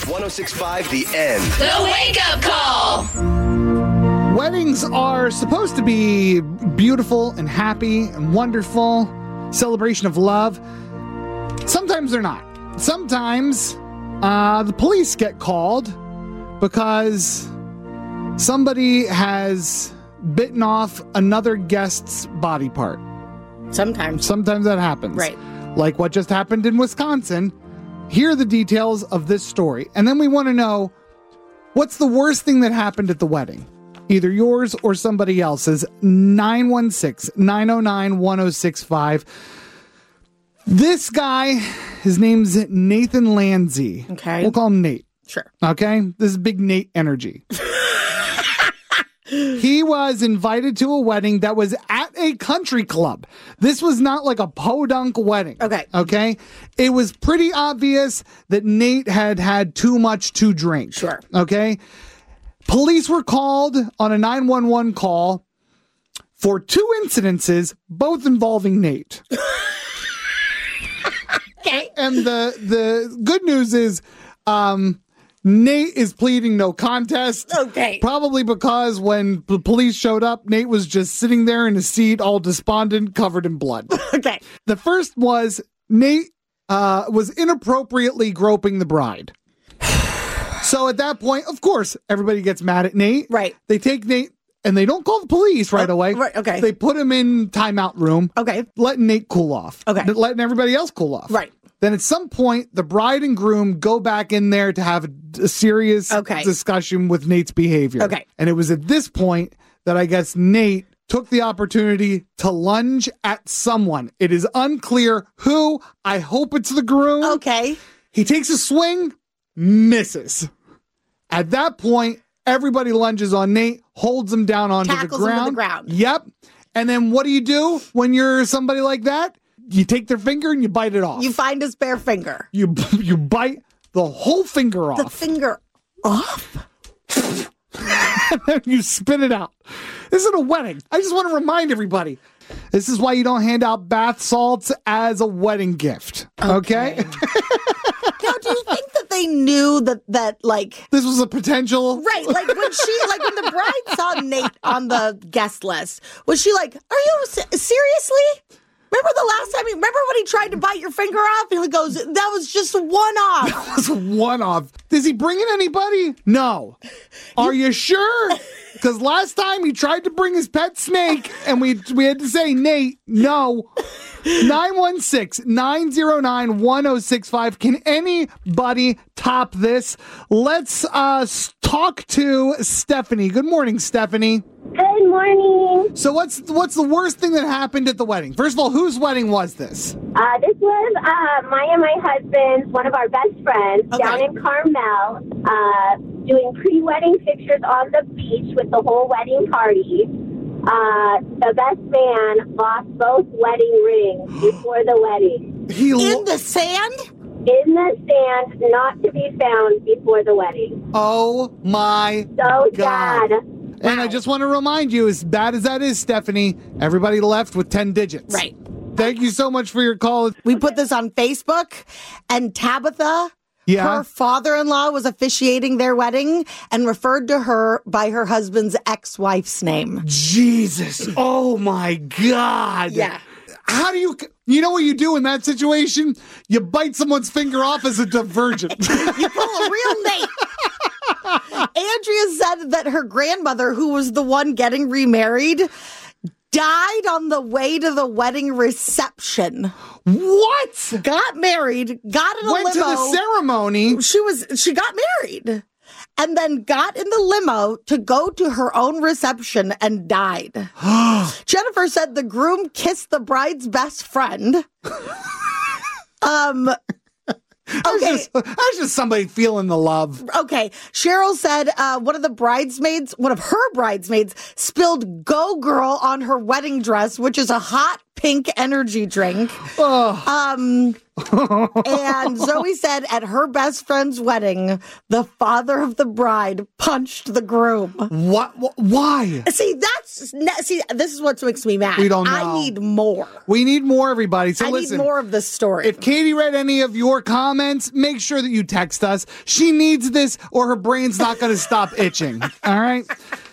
106.5 The End. The Wake Up Call. Weddings are supposed to be beautiful and happy and wonderful, celebration of love. Sometimes they're not. Sometimes the police get called because somebody has bitten off another guest's body part. Sometimes that happens. Right. Like what just happened in Wisconsin. Here are the details of this story. And then we want to know, what's the worst thing that happened at the wedding? Either yours or somebody else's. 916-909-1065. This guy, his name's Nathan Lanzi. Okay. We'll call him Nate. Sure. Okay? This is big Nate energy. He was invited to a wedding that was at a country club. This was not like a podunk wedding. Okay. Okay? It was pretty obvious that Nate had had too much to drink. Sure. Okay? Police were called on a 911 call for 2 incidences, both involving Nate. Okay. And the good news is, Nate is pleading no contest. Okay. Probably because when the police showed up, Nate was just sitting there in his seat, all despondent, covered in blood. Okay. The first was Nate was inappropriately groping the bride. So at that point, of course, everybody gets mad at Nate. Right. They take Nate and they don't call the police right away. Right, okay. They put him in timeout room. Okay. Letting Nate cool off. Okay. Letting everybody else cool off. Right. Then at some point, the bride and groom go back in there to have a serious discussion with Nate's behavior. Okay. And it was at this point that I guess Nate took the opportunity to lunge at someone. It is unclear who. I hope it's the groom. Okay. He takes a swing, misses. At that point, everybody lunges on Nate, holds him down onto Tackles the ground. him to the ground. Yep. And then what do you do when you're somebody like that? You take their finger and you bite it off. You find his bare finger. You bite the whole finger off. The finger off? And then you spit it out. This is a wedding. I just want to remind everybody. This is why you don't hand out bath salts as a wedding gift. Okay? Now, do you think that they knew that like... This was a potential... Right, like when the bride saw Nate on the guest list, was she like, are you seriously? Remember the last time? Remember when he tried to bite your finger off? And he goes, that was just one off. That was one off. Is he bringing anybody? No. Are you sure? Because last time he tried to bring his pet snake, and we had to say, Nate, no. 916-909-1065. Can anybody top this? Let's talk to Stephanie. Good morning, Stephanie. Good morning. So what's the worst thing that happened at the wedding? First of all, whose wedding was this? This was my and my husband's, one of our best friends, down in Carmel, doing pre-wedding pictures on the beach with the whole wedding party. The best man lost both wedding rings before the wedding. In the sand? In the sand, not to be found before the wedding. Oh my So God. sad. And I just want to remind you, as bad as that is, Stephanie, everybody left with 10 digits. Right. Thank you so much for your call. We put this on Facebook, and Tabitha, her father-in-law, was officiating their wedding and referred to her by her husband's ex-wife's name. Jesus. Oh, my God. Yeah. How do you know what you do in that situation? You bite someone's finger off as a divergent. You pull a real Nate. Andrea said that her grandmother, who was the one getting remarried, died on the way to the wedding reception. What? Got married, got in a limo. Went to the ceremony. She got married and then got in the limo to go to her own reception and died. Jennifer said the groom kissed the bride's best friend. Okay. That's just somebody feeling the love. Okay. Cheryl said one of her bridesmaids spilled Go Girl on her wedding dress, which is a hot pink energy drink. And Zoe said at her best friend's wedding, the father of the bride punched the groom. What? Why? See, this is what makes me mad. We don't know. I need more. We need more, everybody. So I listen, need more of this story. if Katie read any of your comments, make sure that you text us. She needs this or her brain's not going to stop itching. All right?